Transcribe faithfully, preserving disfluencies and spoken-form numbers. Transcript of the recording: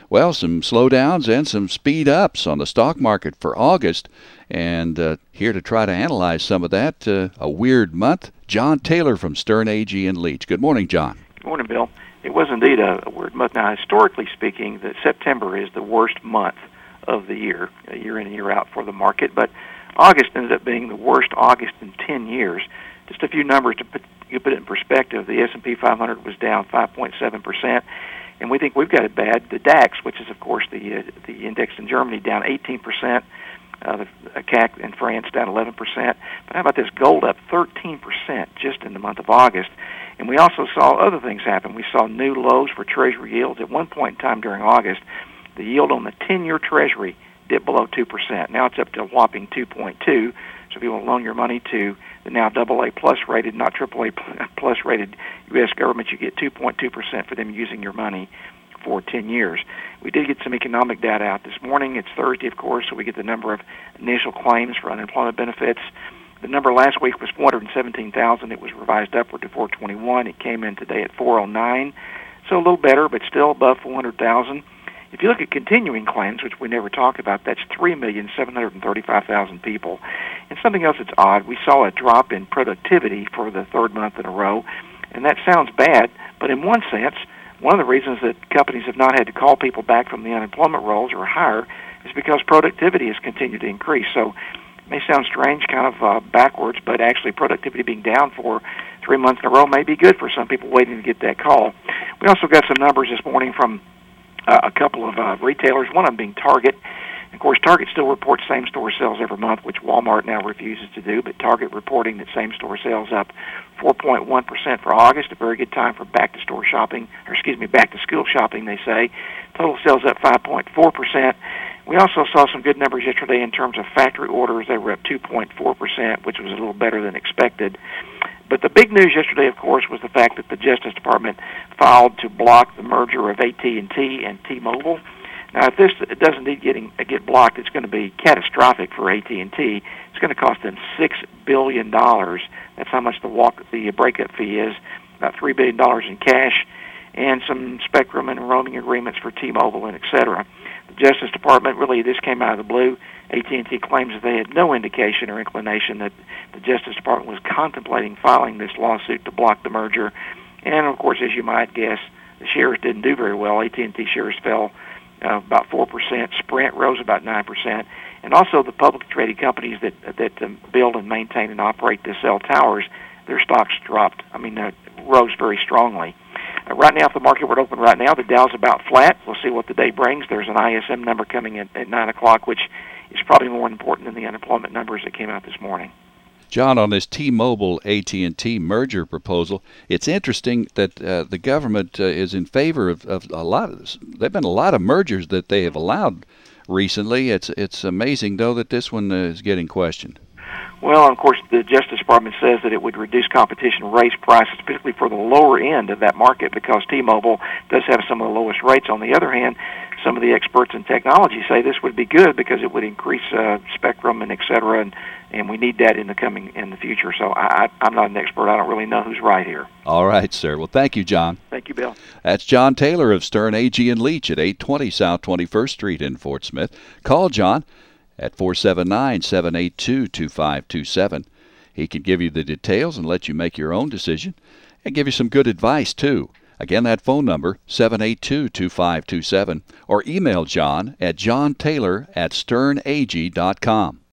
Well, some slowdowns and some speed ups on the stock market for August. And uh, here to try to analyze some of that, uh, a weird month, John Taylor from Sterne Agee and Leach. Good morning, John. Good morning, Bill. It was indeed a, a weird month. Now, historically speaking, that September is the worst month of the year, year in and year out for the market. But August ended up being the worst August in ten years. Just a few numbers to put, you put it in perspective. The S and P five hundred was down five point seven percent, and we think we've got it bad. The DAX, which is, of course, the uh, the index in Germany, down eighteen percent. Uh, the uh, C A C in France down eleven percent. But how about this? Gold up thirteen percent just in the month of August. And we also saw other things happen. We saw new lows for Treasury yields. At one point in time during August, the yield on the ten-year Treasury dipped below two percent. Now it's up to a whopping two point two. So if you want to loan your money to the now double A plus rated, not triple A plus rated U S government, you get two point two percent for them using your money for ten years. We did get some economic data out this morning. It's Thursday, of course, so we get the number of initial claims for unemployment benefits. The number last week was four hundred seventeen thousand. It was revised upward to four twenty-one. It came in today at four oh nine, so a little better, but still above four hundred thousand. If you look at continuing claims, which we never talk about, that's three million seven hundred thirty-five thousand people. And something else that's odd, we saw a drop in productivity for the third month in a row, and that sounds bad, but in one sense, one of the reasons that companies have not had to call people back from the unemployment rolls or hire is because productivity has continued to increase. So it may sound strange, kind of uh, backwards, but actually productivity being down for three months in a row may be good for some people waiting to get that call. We also got some numbers this morning from uh, a couple of uh, retailers, one of them being Target. Of course, Target still reports same-store sales every month, which Walmart now refuses to do, but Target reporting that same-store sales up four point one percent for August, a very good time for back-to-store shopping, or excuse me, back-to-school shopping, they say. Total sales up five point four percent. We also saw some good numbers yesterday in terms of factory orders. They were up two point four percent, which was a little better than expected. But the big news yesterday, of course, was the fact that the Justice Department filed to block the merger of A T and T and T-Mobile. Now, if this doesn't indeed getting, get blocked, it's going to be catastrophic for A T and T. It's going to cost them six billion dollars. That's how much the walk, the breakup fee is, about three billion dollars in cash, and some spectrum and roaming agreements for T-Mobile and et cetera. The Justice Department, really, this came out of the blue. A T and T claims that they had no indication or inclination that the Justice Department was contemplating filing this lawsuit to block the merger. And, of course, as you might guess, the shares didn't do very well. A T and T shares fell Uh, about four percent. Sprint rose about nine percent. And also the publicly traded companies that that um, build and maintain and operate the cell towers, their stocks dropped. I mean, uh, rose very strongly. Uh, right now, if the market were to open right now, the Dow's about flat. We'll see what the day brings. There's an I S M number coming in at nine o'clock, which is probably more important than the unemployment numbers that came out this morning. John, on this T-Mobile A T and T merger proposal, it's interesting that uh, the government uh, is in favor of, of a lot of this. There have been a lot of mergers that they have allowed recently. It's it's amazing, though, that this one uh, is getting questioned. Well, of course, the Justice Department says that it would reduce competition, raise prices, particularly for the lower end of that market, because T-Mobile does have some of the lowest rates. On the other hand, some of the experts in technology say this would be good because it would increase uh, spectrum and et cetera, and, and we need that in the coming in the future. So I, I, I'm not an expert. I don't really know who's right here. All right, sir. Well, thank you, John. Thank you, Bill. That's John Taylor of Sterne Agee and Leach at eight twenty South twenty-first Street in Fort Smith. Call John at four seven nine, seven eight two, two five two seven. He can give you the details and let you make your own decision and give you some good advice, too. Again, that phone number, seven eight two, two five two seven, or email John at johntaylor at sterne agee dot com.